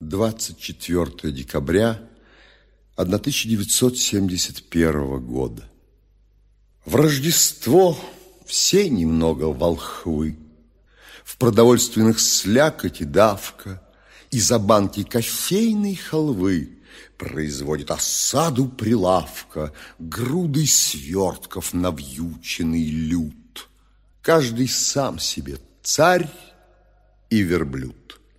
24 декабря 1971 года. В Рождество все немного волхвы. В продовольственных слякоть и давка, и за банки кофейной халвы производит осаду прилавка грудой свертков навьюченный люд. Каждый сам себе царь и верблюд.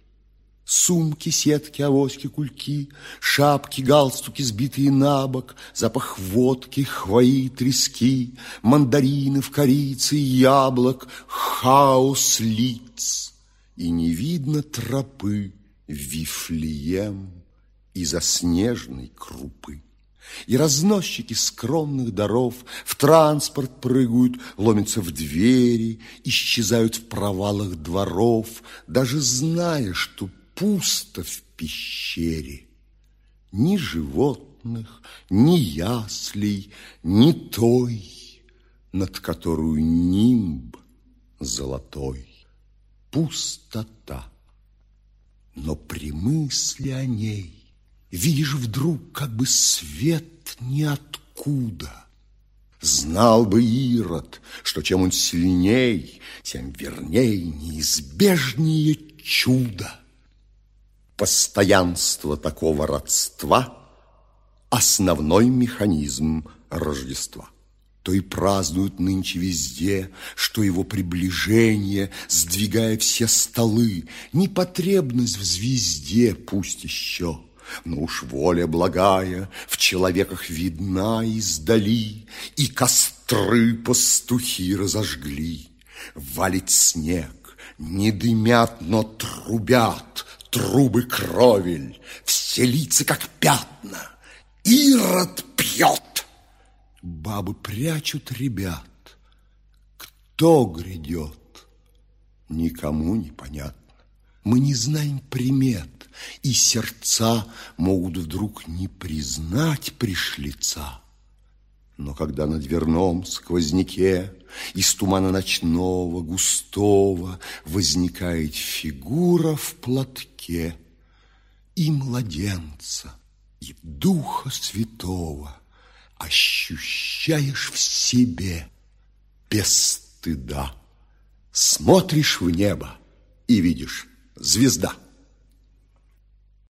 Сумки, сетки, авоськи, кульки, шапки, галстуки, сбитые на бок, запах водки, хвои, трески, мандаринов, корицы, яблок, хаос лиц. И не видно тропы в Вифлеем из-за снежной крупы. И разносчики скромных даров в транспорт прыгают, ломятся в двери, исчезают в провалах дворов, даже зная, что пусто в пещере. Ни животных, ни яслей, ни той, над которую нимб золотой. Пустота. Но при мысли о ней видишь вдруг как бы свет ниоткуда. Знал бы Ирод, что чем он сильней, тем верней, неизбежнее чудо. Постоянство такого родства – основной механизм Рождества. То и празднуют нынче везде, что его приближение, сдвигая все столы, непотребность в звезде пусть еще, но уж воля благая в человеках видна издали, и костры пастухи разожгли. Валит снег, не дымят, но трубят трубы кровель, все лица как пятна. Ирод пьет. Бабы прячут ребят. Кто грядет, никому не понятно. Мы не знаем примет, и сердца могут вдруг не признать пришлица. Но когда на дверном сквозняке из тумана ночного, густого возникает фигура в платке, и младенца, и Духа Святого ощущаешь в себе без стыда. Смотришь в небо и видишь звезда.